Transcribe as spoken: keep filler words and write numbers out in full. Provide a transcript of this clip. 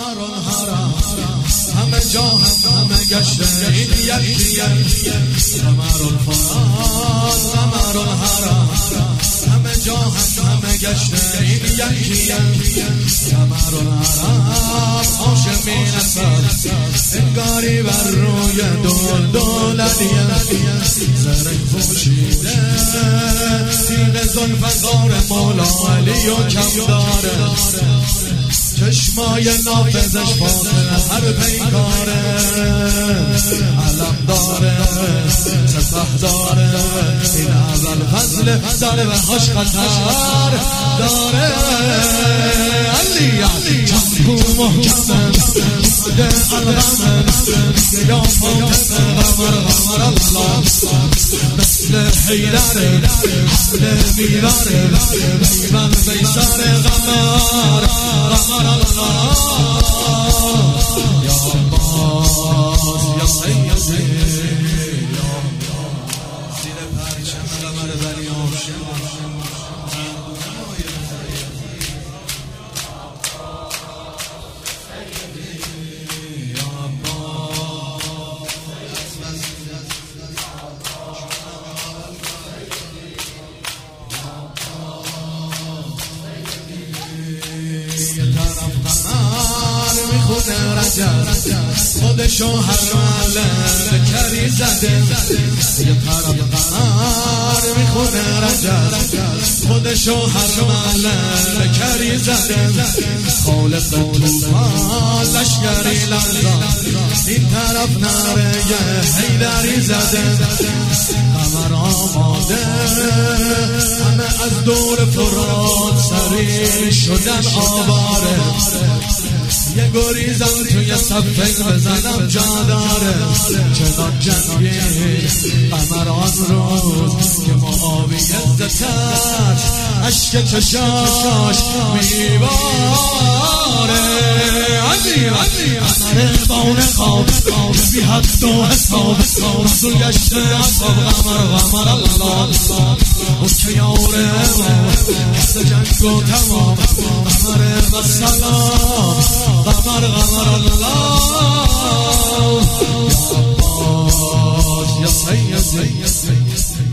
قمر الحرم همه جا هم همه گشته این یکی قمر الفرات قمر الحرم همه جا هم همه گشته این یکی قمر الحرم عاشقین اسد انگاری بر روی دول دولدیه زرک پوشیده تیغ زلفقار مولا علی و کم داره چشمای نافذش باطل هر پیکاره علم داره سپه داره این اول فضل داره و هاش خطر داره علی علی چندکو محکمن ده الغمن یا فاطمه غمر غمر الله مثل حیدره حمل میبره بیمن بیسار غمر غمر الله یا عباس یا سیدی یا زیر پرچم قمر دریام خودشو هر ماله کری زده یه طرف قمر میخونه رجب خودشو هر ماله کری زده خالق توفان لشگری لرزان این طرف نرگه حیدری زده قمر آماده همه از دور فرات سری شدن آواره یه گریزم توی صفحه بزنم جا داره چنان جنگی قمر آن روز که معاویه زتر عشق چشاش میباره علی علی قمر بانه خواب بی حد و حساب رسول گشته اصاب قمر قمر الله اون که یاره حس جنگ و تمام قمر بسلام قمر قمر الله یا عباس یا سیدی